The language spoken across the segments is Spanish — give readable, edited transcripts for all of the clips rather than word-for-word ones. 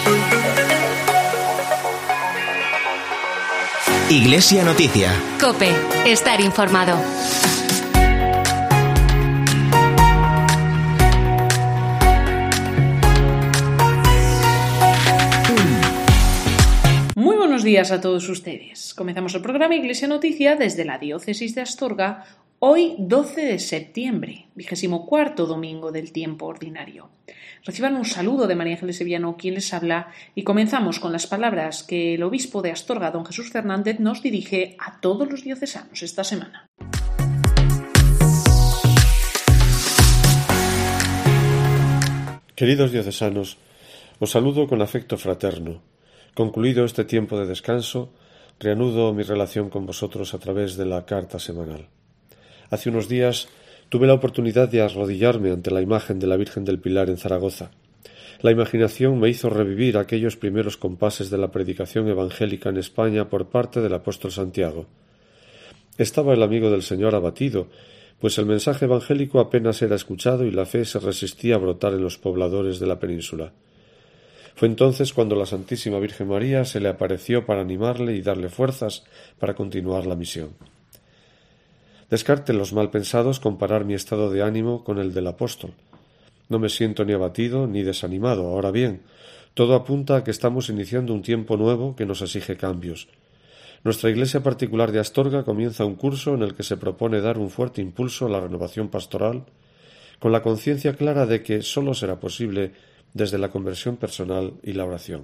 Iglesia Noticia. COPE. Estar informado. Muy buenos días a todos ustedes. Comenzamos el programa Iglesia Noticia desde la Diócesis de Astorga, hoy 12 de septiembre, 24º domingo del tiempo ordinario. Reciban un saludo de María Ángeles Sevillano, quien les habla, y comenzamos con las palabras que el obispo de Astorga, don Jesús Fernández, nos dirige a todos los diocesanos esta semana. Queridos diocesanos, os saludo con afecto fraterno. Concluido este tiempo de descanso, reanudo mi relación con vosotros a través de la carta semanal. Hace unos días tuve la oportunidad de arrodillarme ante la imagen de la Virgen del Pilar en Zaragoza. La imaginación me hizo revivir aquellos primeros compases de la predicación evangélica en España por parte del apóstol Santiago. Estaba el amigo del Señor abatido, pues el mensaje evangélico apenas era escuchado y la fe se resistía a brotar en los pobladores de la península. Fue entonces cuando la Santísima Virgen María se le apareció para animarle y darle fuerzas para continuar la misión. Descarten los mal pensados comparar mi estado de ánimo con el del apóstol. No me siento ni abatido ni desanimado. Ahora bien, todo apunta a que estamos iniciando un tiempo nuevo que nos exige cambios. Nuestra iglesia particular de Astorga comienza un curso en el que se propone dar un fuerte impulso a la renovación pastoral, con la conciencia clara de que sólo será posible desde la conversión personal y la oración.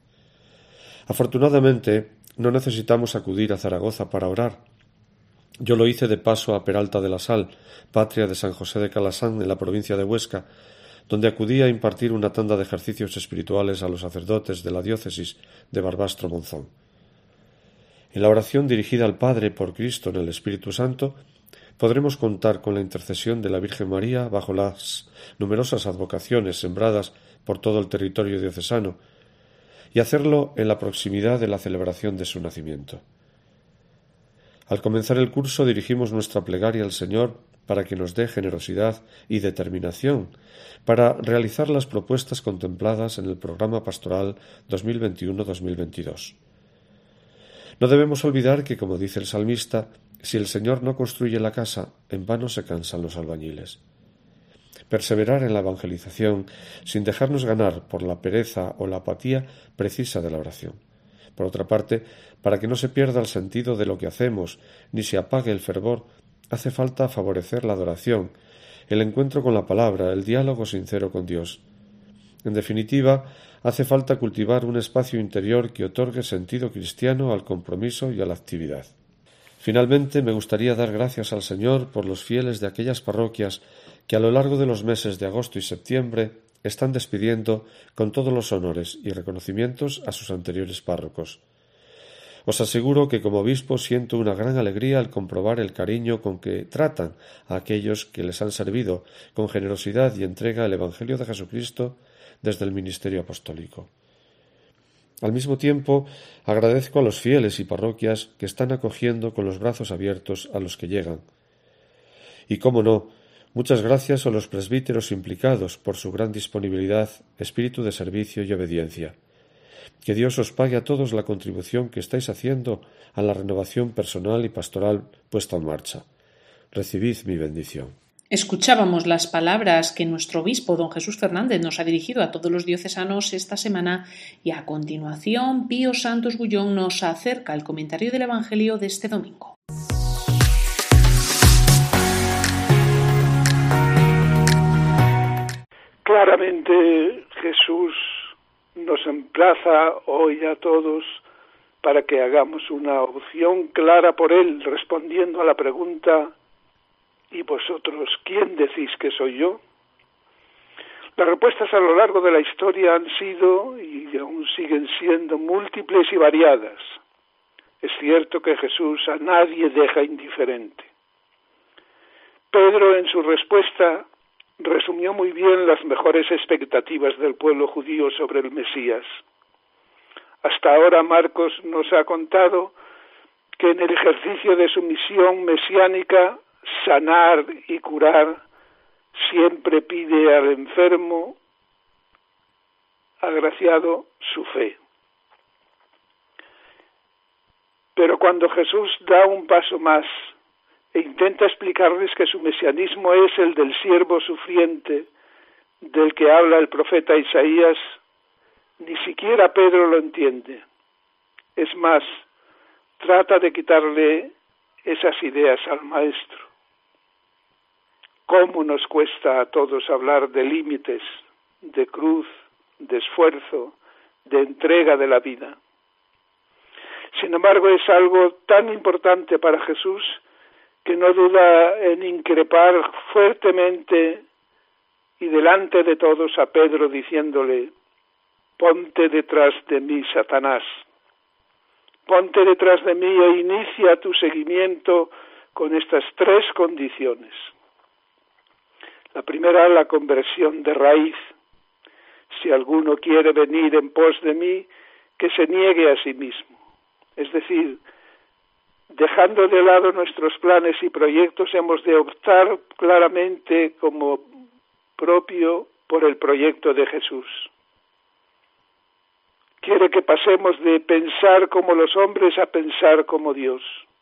Afortunadamente, no necesitamos acudir a Zaragoza para orar. Yo lo hice de paso a Peralta de la Sal, patria de San José de Calasán, en la provincia de Huesca, donde acudí a impartir una tanda de ejercicios espirituales a los sacerdotes de la diócesis de Barbastro-Monzón. En la oración dirigida al Padre por Cristo en el Espíritu Santo, podremos contar con la intercesión de la Virgen María bajo las numerosas advocaciones sembradas por todo el territorio diocesano, y hacerlo en la proximidad de la celebración de su nacimiento. Al comenzar el curso dirigimos nuestra plegaria al Señor para que nos dé generosidad y determinación para realizar las propuestas contempladas en el programa pastoral 2021-2022. No debemos olvidar que, como dice el salmista, si el Señor no construye la casa, en vano se cansan los albañiles. Perseverar en la evangelización, sin dejarnos ganar por la pereza o la apatía, precisa de la oración. Por otra parte, para que no se pierda el sentido de lo que hacemos, ni se apague el fervor, hace falta favorecer la adoración, el encuentro con la palabra, el diálogo sincero con Dios. En definitiva, hace falta cultivar un espacio interior que otorgue sentido cristiano al compromiso y a la actividad. Finalmente, me gustaría dar gracias al Señor por los fieles de aquellas parroquias que a lo largo de los meses de agosto y septiembre están despidiendo con todos los honores y reconocimientos a sus anteriores párrocos. Os aseguro que como obispo siento una gran alegría al comprobar el cariño con que tratan a aquellos que les han servido con generosidad y entrega el Evangelio de Jesucristo desde el ministerio apostólico. Al mismo tiempo, agradezco a los fieles y parroquias que están acogiendo con los brazos abiertos a los que llegan. Y cómo no, muchas gracias a los presbíteros implicados por su gran disponibilidad, espíritu de servicio y obediencia. Que Dios os pague a todos la contribución que estáis haciendo a la renovación personal y pastoral puesta en marcha. Recibid mi bendición. Escuchábamos las palabras que nuestro obispo, don Jesús Fernández, nos ha dirigido a todos los diocesanos esta semana, y a continuación Pío Santos Bullón nos acerca el comentario del Evangelio de este domingo. Claramente Jesús nos emplaza hoy a todos para que hagamos una opción clara por Él, respondiendo a la pregunta: ¿y vosotros quién decís que soy yo? Las respuestas a lo largo de la historia han sido y aún siguen siendo múltiples y variadas. Es cierto que Jesús a nadie deja indiferente. Pedro, en su respuesta, resumió muy bien las mejores expectativas del pueblo judío sobre el Mesías. Hasta ahora Marcos nos ha contado que en el ejercicio de su misión mesiánica, sanar y curar, siempre pide al enfermo, agraciado su fe. Pero cuando Jesús da un paso más e intenta explicarles que su mesianismo es el del siervo sufriente del que habla el profeta Isaías, ni siquiera Pedro lo entiende. Es más, trata de quitarle esas ideas al maestro. ¿Cómo nos cuesta a todos hablar de límites, de cruz, de esfuerzo, de entrega de la vida? Sin embargo, es algo tan importante para Jesús que no duda en increpar fuertemente y delante de todos a Pedro diciéndole: ponte detrás de mí, Satanás. Ponte detrás de mí e inicia tu seguimiento con estas 3 condiciones. La primera, la conversión de raíz. Si alguno quiere venir en pos de mí, que se niegue a sí mismo. Es decir, dejando de lado nuestros planes y proyectos, hemos de optar claramente como propio por el proyecto de Jesús. Quiere que pasemos de pensar como los hombres a pensar como Dios.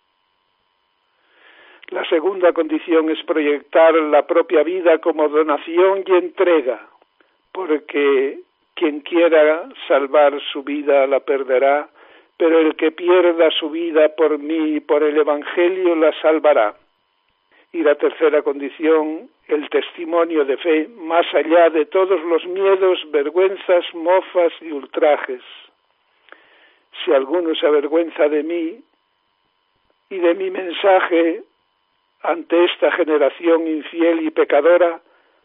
La segunda condición es proyectar la propia vida como donación y entrega, porque quien quiera salvar su vida la perderá, pero el que pierda su vida por mí y por el Evangelio la salvará. Y la tercera condición, el testimonio de fe, más allá de todos los miedos, vergüenzas, mofas y ultrajes. Si alguno se avergüenza de mí y de mi mensaje ante esta generación infiel y pecadora,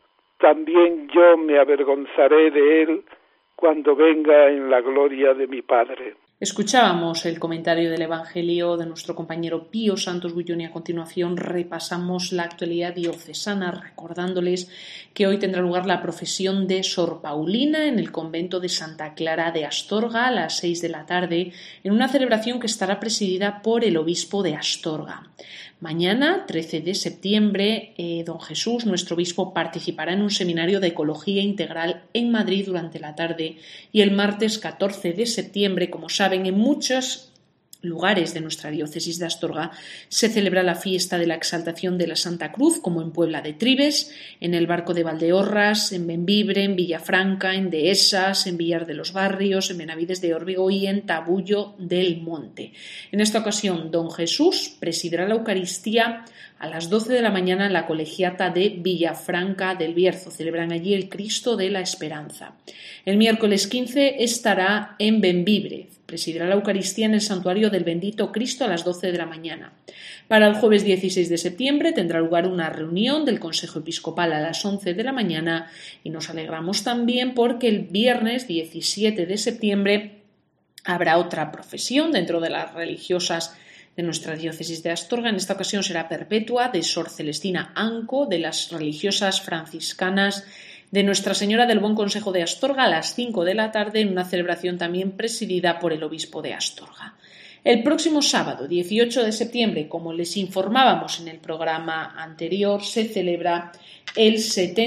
también yo me avergonzaré de él cuando venga en la gloria de mi Padre. Escuchábamos el comentario del Evangelio de nuestro compañero Pío Santos Bullón y a continuación repasamos la actualidad diocesana recordándoles que hoy tendrá lugar la profesión de Sor Paulina en el convento de Santa Clara de Astorga a las 6 de la tarde en una celebración que estará presidida por el obispo de Astorga. Mañana, 13 de septiembre, don Jesús, nuestro obispo, participará en un seminario de ecología integral en Madrid durante la tarde y el martes 14 de septiembre, como saben, en muchos lugares de nuestra diócesis de Astorga se celebra la fiesta de la exaltación de la Santa Cruz, como en Puebla de Tribes, en el Barco de Valdeorras, en Bembibre, en Villafranca, en Dehesas, en Villar de los Barrios, en Benavides de Órbigo y en Tabullo del Monte. En esta ocasión, don Jesús presidirá la Eucaristía a las 12 de la mañana en la colegiata de Villafranca del Bierzo. Celebran allí el Cristo de la Esperanza. El miércoles 15 estará en Bembibre. Presidirá la Eucaristía en el santuario del Bendito Cristo a las 12 de la mañana. Para el jueves 16 de septiembre tendrá lugar una reunión del Consejo Episcopal a las 11 de la mañana y nos alegramos también porque el viernes 17 de septiembre habrá otra profesión dentro de las religiosas de nuestra diócesis de Astorga. En esta ocasión será perpetua de Sor Celestina Anco, de las religiosas franciscanas de Nuestra Señora del Buen Consejo de Astorga a las 5 de la tarde en una celebración también presidida por el obispo de Astorga. El próximo sábado, 18 de septiembre, como les informábamos en el programa anterior, se celebra el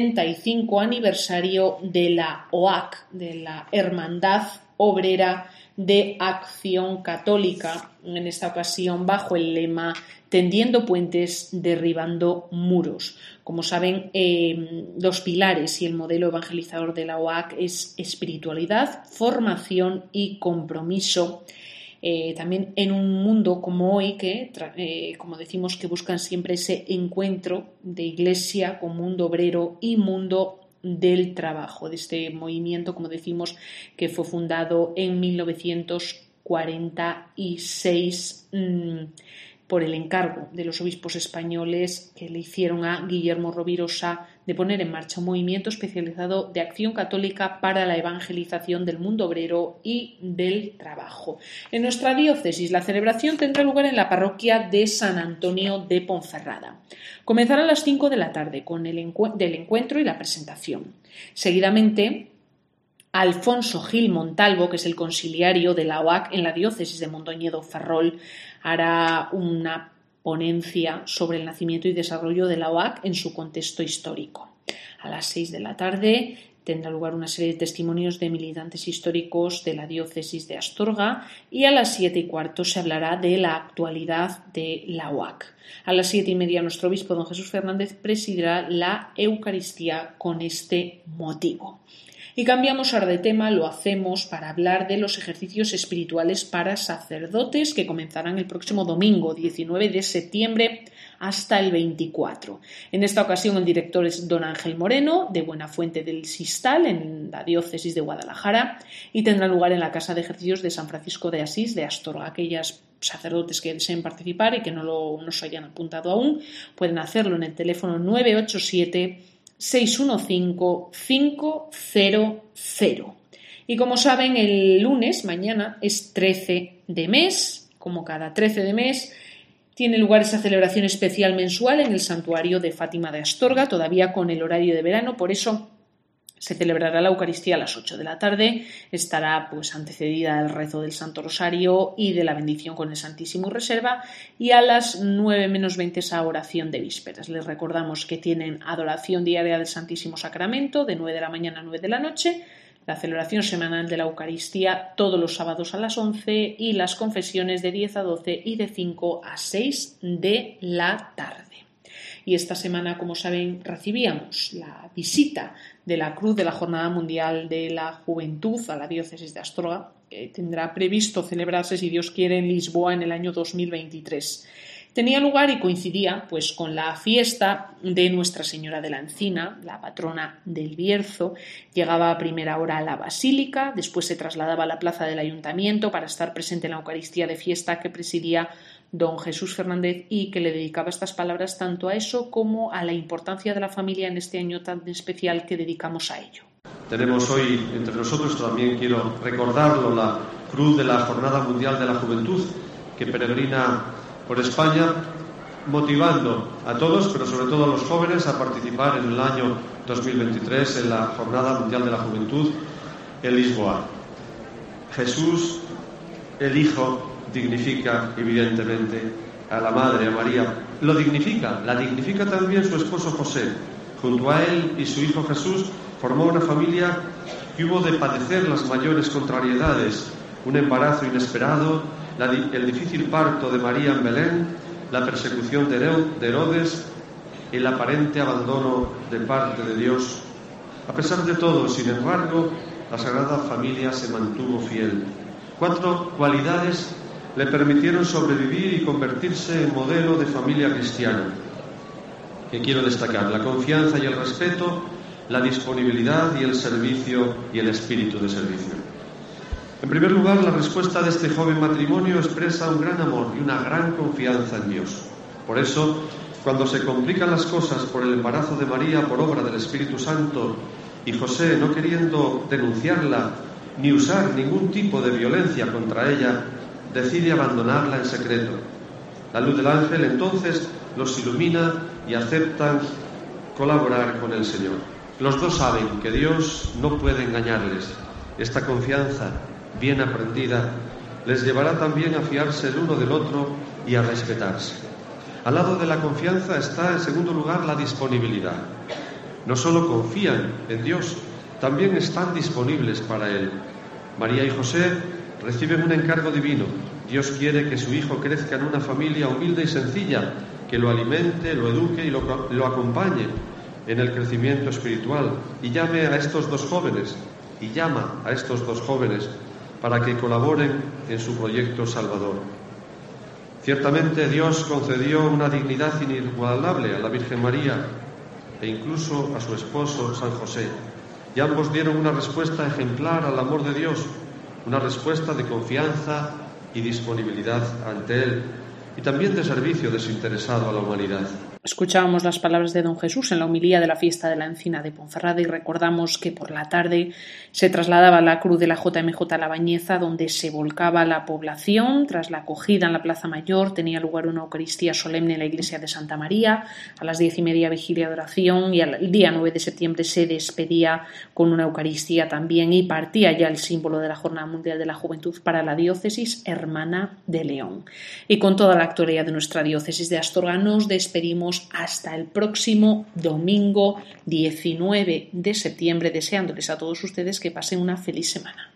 75 aniversario de la OAC, de la Hermandad Obrera de Acción Católica, en esta ocasión bajo el lema Tendiendo puentes, derribando muros. Como saben, los pilares y el modelo evangelizador de la OAC es espiritualidad, formación y compromiso. También en un mundo como hoy que, como decimos, que buscan siempre ese encuentro de iglesia con mundo obrero y mundo del trabajo, de este movimiento, como decimos, que fue fundado en 1946 por el encargo de los obispos españoles que le hicieron a Guillermo Rovirosa de poner en marcha un movimiento especializado de acción católica para la evangelización del mundo obrero y del trabajo. En nuestra diócesis, la celebración tendrá lugar en la parroquia de San Antonio de Ponferrada. Comenzará a las 5 de la tarde con el encuentro y la presentación. Seguidamente, Alfonso Gil Montalvo, que es el conciliario de la OAC en la diócesis de Mondoñedo Ferrol, hará una ponencia sobre el nacimiento y desarrollo de la OAC en su contexto histórico. A las 6 de la tarde Tendrá lugar una serie de testimonios de militantes históricos de la diócesis de Astorga y a las 7:15 se hablará de la actualidad de la UAC. A las 7:30 nuestro obispo don Jesús Fernández presidirá la Eucaristía con este motivo. Y cambiamos ahora de tema, lo hacemos para hablar de los ejercicios espirituales para sacerdotes que comenzarán el próximo domingo 19 de septiembre hasta el 24. En esta ocasión el director es don Ángel Moreno, de Buenafuente del Sistal, en la diócesis de Guadalajara, y tendrá lugar en la Casa de Ejercicios de San Francisco de Asís de Astorga. Aquellos sacerdotes que deseen participar y que no se hayan apuntado aún pueden hacerlo en el teléfono 987-615-500. Y como saben, el lunes, mañana, es 13 de mes, como cada 13 de mes, tiene lugar esa celebración especial mensual en el santuario de Fátima de Astorga, todavía con el horario de verano, por eso se celebrará la Eucaristía a las 8 de la tarde, estará antecedida del rezo del Santo Rosario y de la bendición con el Santísimo Reserva, y a las 9 menos 20 esa oración de vísperas. Les recordamos que tienen adoración diaria del Santísimo Sacramento de 9 de la mañana a 9 de la noche, la celebración semanal de la Eucaristía todos los sábados a las 11 y las confesiones de 10 a 12 y de 5 a 6 de la tarde. Y esta semana, como saben, recibíamos la visita de la Cruz de la Jornada Mundial de la Juventud a la diócesis de Astorga, que tendrá previsto celebrarse, si Dios quiere, en Lisboa en el año 2023. Tenía lugar y coincidía con la fiesta de Nuestra Señora de la Encina, la patrona del Bierzo. Llegaba a primera hora a la Basílica, después se trasladaba a la plaza del Ayuntamiento para estar presente en la Eucaristía de fiesta que presidía don Jesús Fernández y que le dedicaba estas palabras tanto a eso como a la importancia de la familia en este año tan especial que dedicamos a ello. Tenemos hoy entre nosotros, también quiero recordarlo, la Cruz de la Jornada Mundial de la Juventud que peregrina por España, motivando a todos, pero sobre todo a los jóvenes, a participar en el año 2023 en la Jornada Mundial de la Juventud en Lisboa. Jesús, el Hijo, dignifica evidentemente a la Madre, a María. La dignifica también su esposo José. Junto a él y su hijo Jesús formó una familia que hubo de padecer las mayores contrariedades, un embarazo inesperado, el difícil parto de María en Belén, la persecución de Herodes, el aparente abandono de parte de Dios. A pesar de todo, sin embargo, la Sagrada Familia se mantuvo fiel. 4 cualidades le permitieron sobrevivir y convertirse en modelo de familia cristiana, que quiero destacar: la confianza y el respeto, la disponibilidad y el servicio y el espíritu de servicio. En primer lugar, la respuesta de este joven matrimonio expresa un gran amor y una gran confianza en Dios. Por eso, cuando se complican las cosas por el embarazo de María por obra del Espíritu Santo y José, no queriendo denunciarla ni usar ningún tipo de violencia contra ella, decide abandonarla en secreto. La luz del ángel entonces los ilumina y aceptan colaborar con el Señor. Los dos saben que Dios no puede engañarles. Esta confianza bien aprendida les llevará también a fiarse el uno del otro y a respetarse. Al lado de la confianza está, en segundo lugar, la disponibilidad. No solo confían en Dios, también están disponibles para Él. María y José reciben un encargo divino. Dios quiere que su hijo crezca en una familia humilde y sencilla, que lo alimente, lo eduque y lo acompañe en el crecimiento espiritual, y llama a estos dos jóvenes para que colaboren en su proyecto salvador. Ciertamente Dios concedió una dignidad inigualable a la Virgen María e incluso a su esposo San José, y ambos dieron una respuesta ejemplar al amor de Dios, una respuesta de confianza y disponibilidad ante Él, y también de servicio desinteresado a la humanidad. Escuchábamos las palabras de don Jesús en la homilía de la fiesta de la Encina de Ponferrada y recordamos que por la tarde se trasladaba la cruz de la JMJ a La Bañeza, donde se volcaba la población. Tras la acogida en la Plaza Mayor tenía lugar una Eucaristía solemne en la iglesia de Santa María. A las 10:30 vigilia de oración y el día 9 de septiembre se despedía con una Eucaristía también y partía ya el símbolo de la Jornada Mundial de la Juventud para la diócesis hermana de León. Y con toda la actualidad de nuestra diócesis de Astorga nos despedimos despedimos hasta el próximo domingo 19 de septiembre, deseándoles a todos ustedes que pasen una feliz semana.